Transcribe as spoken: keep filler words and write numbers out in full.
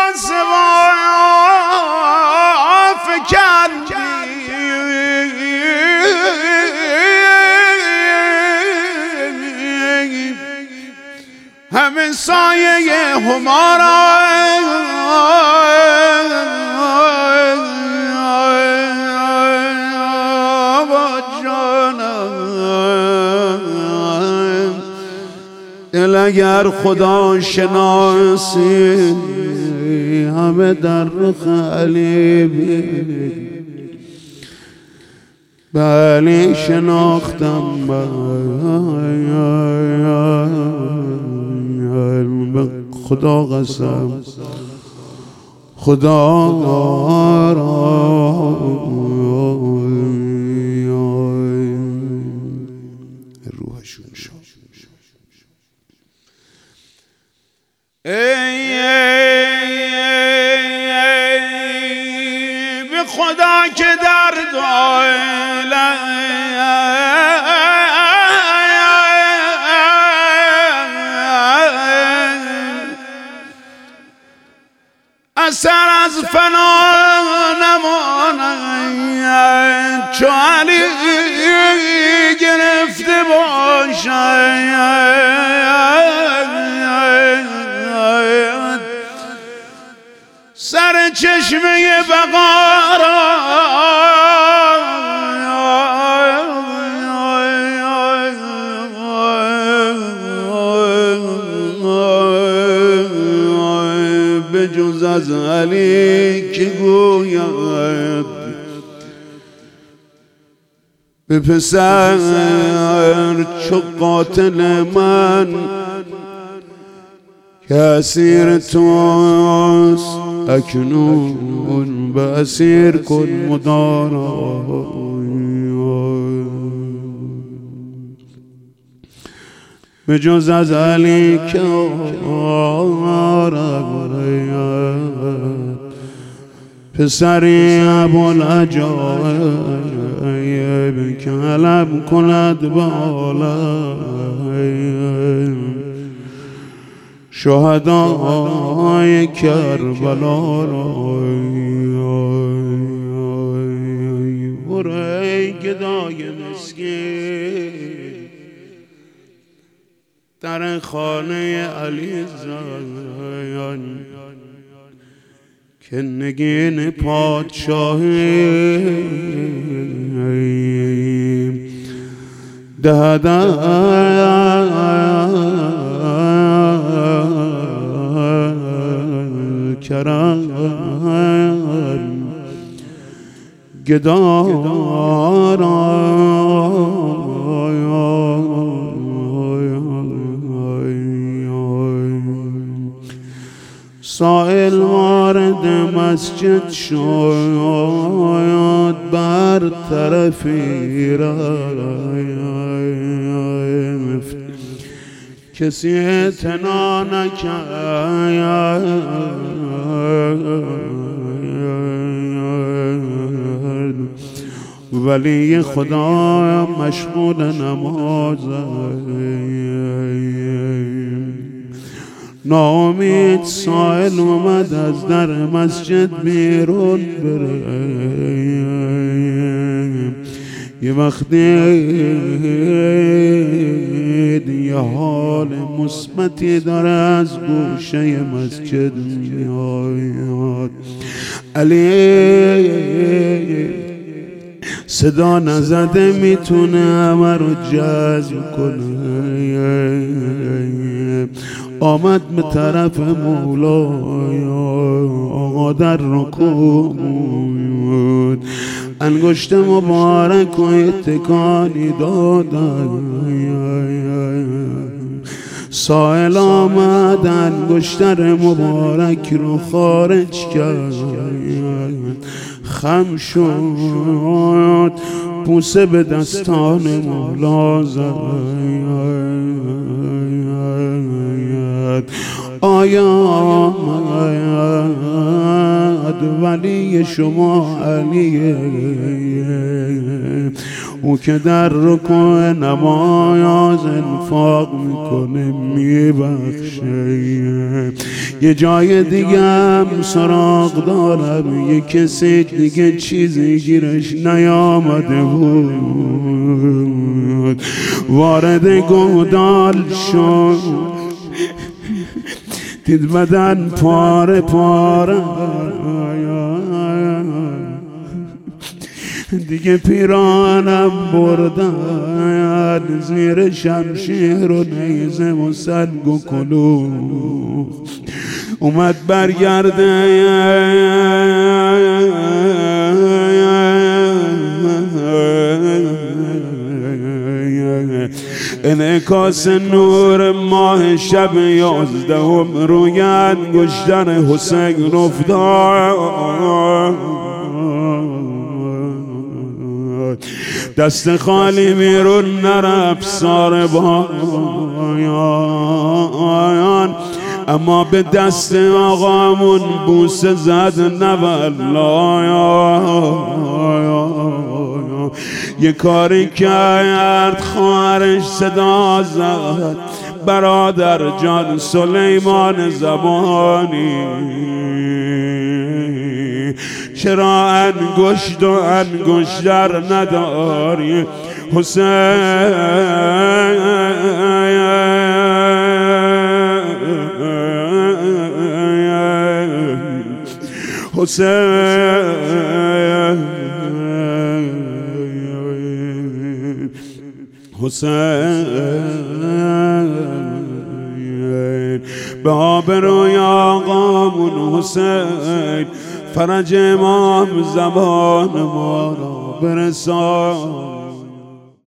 سوا فکندی همه سایه همارا دل اگر خدا شناسی همه در رخ علی بی بلی شناختم به خدا قسم خدا را روحشون شد ای به خدا که در داله اثر از فنا نماند چو علی گرفته باشد سر چشمه بقا را به جز از علی که گوید به پسر چو قاتل من که اسیر توست اکنون به اسیر کن مدارا به جز از علی که پسری ابوالعجایب که علم کند بالا شهدای کربلا را برو ای گدای مسکین در خانه علی زن که نگین پادشاهی دهد کرم گدارا سائل وارد مسجد شد بر طرفی رفت کسی اعتنا نکرد ولی خدا مشغول نماز ناامید سائل اومد از در مسجد بیرون بره یه وقتی یه حال مثبتی داره از گوشه مسجد میاد علی صدا نزده میتونه همه رو جذب کنه آمد به طرف مولای آقا در رکوع بود انگشت مبارک و تکانی دادن سائل آمد انگشتر مبارک رو خارج کرد خم شد بوسه به دستان مولا زد آیا آمد ولی شما علیه او که در رکوع نماز انفاق میکنه میبخشه. یه جای دیگه هم سراغ دارم، یه کسی دیگه چیزی گیرش نیامده بود، وارد گودال شد، دید بدن پاره پاره، دیگه پیرانم بردن زیر شمشیر و نیزه و سنگ و کلوخ. اومد برگرده انعکاس نور ماه شب یازدهم روی انگشتر حسین افتاد. دست خالی بیرون نرفت سار بایان، اما به دست آقامون بوسه زد نولا. یه کاری کرد خواهرش صدا زد برادر جان سلیمان زبانی، چرا انگشت و انگشتر نداری حسین؟ حسین حسین به آبروی آقامون حسین فرج امام زمان ما را برسان.